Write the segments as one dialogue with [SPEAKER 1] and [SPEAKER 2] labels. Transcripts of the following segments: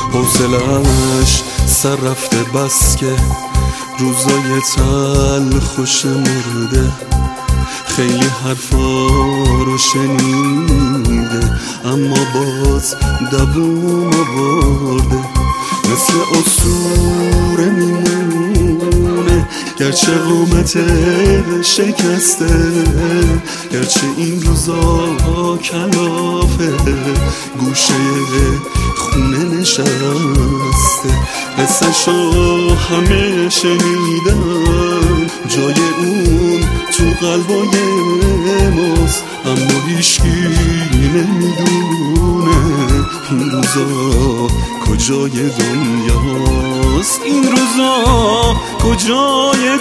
[SPEAKER 1] حوصله‌اش سر رفته بس که روزای تلخ مرده. خیلی حرفا رو شنیده اما باز دووم آورده. مثل اسطوره میمونه گرچه قامت شکسته، گرچه این روزا کلافه گوشه خونه نشسته. قصه‌شو همه شنیدن، جای اون تو قلبای ماست، اما هیچکی نمیدونه این روزا کجای دنیاست. این روزا کجای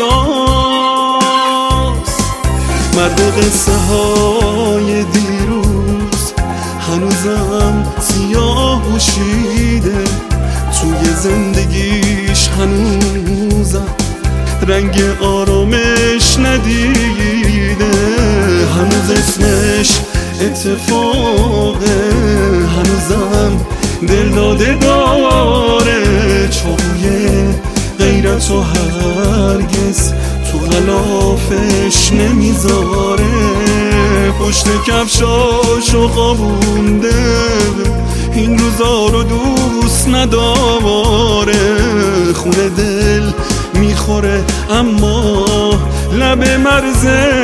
[SPEAKER 1] دنیاست. مرد قصه های دیروز هنوزم سیاه پوشیده، توی زندگیش هنوزم رنگ آرامش ندیده. هنوز اسمش اتفاقه، هنوزم دل داده داره. چاقوی غیرت و هرگز تو غلافش نمیذاره. پشت کفشاشو خوابونده، این روزا رو دوست نداره. خونه دل میخوره اما لب مرز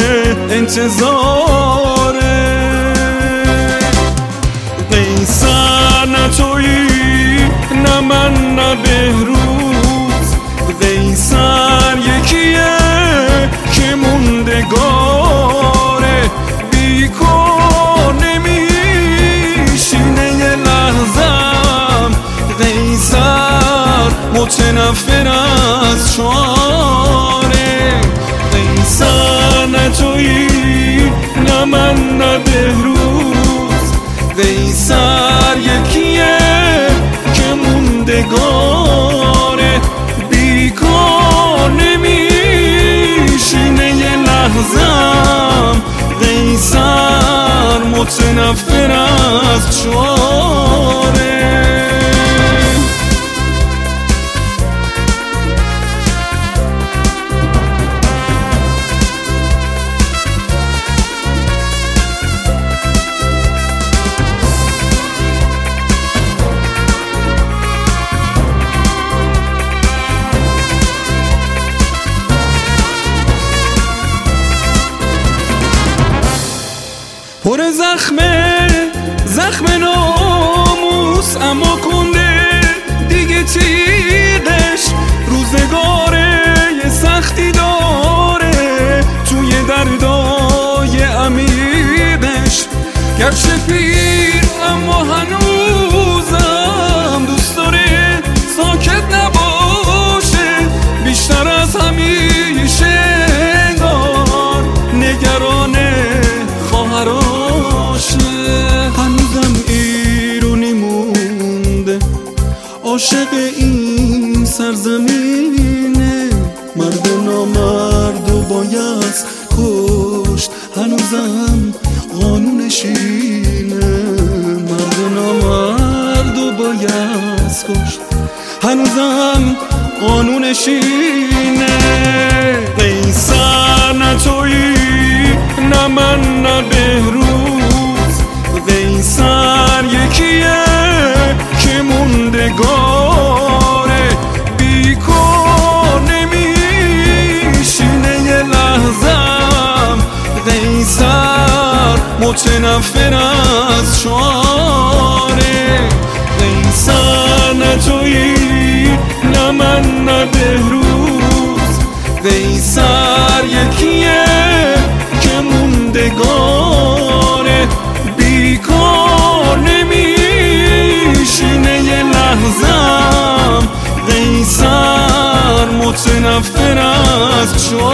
[SPEAKER 1] انتظاره. قیصر نه تویی نه من نه بهروز، قیصر یکیه که موندگاره. بیکار نمیشینه یه لحظم، قیصر متنفر از شعاره. قیصر نه تویی نه من نه بهروز، قیصر یکیه که موندگاره. بیکار نمیشینه یه لحظم، قیصر متنفر از شعاره. پر زخم ناموس اما کنده دیگه تیغش. روزگاره یه سختی داره توی دردای عمیقش. گرچه پیر اما هنوزم دوست داره ساکت نباشه. بیشتر از همیشه انگار نگرانه خواهراشه. هنوزم ایرونی مونده عاشق این سرزمینه. مرد نامرد و باید کشت، هنوزم قانونش اینه. مرد نامرد و باید کشت، هنوزم قانونش اینه. قیصر نه تویی نه من نه بهروز، قیصر یکیه که موندگاره. بیکار نمیشینه یه لحظم، قیصر متنفر از شعاره. قیصر نه تویی نه من نه بهروز، قیصر یکیه که موندگاره. بیکار نمیشینه یه لحظم، قیصر متنفر از شعاره.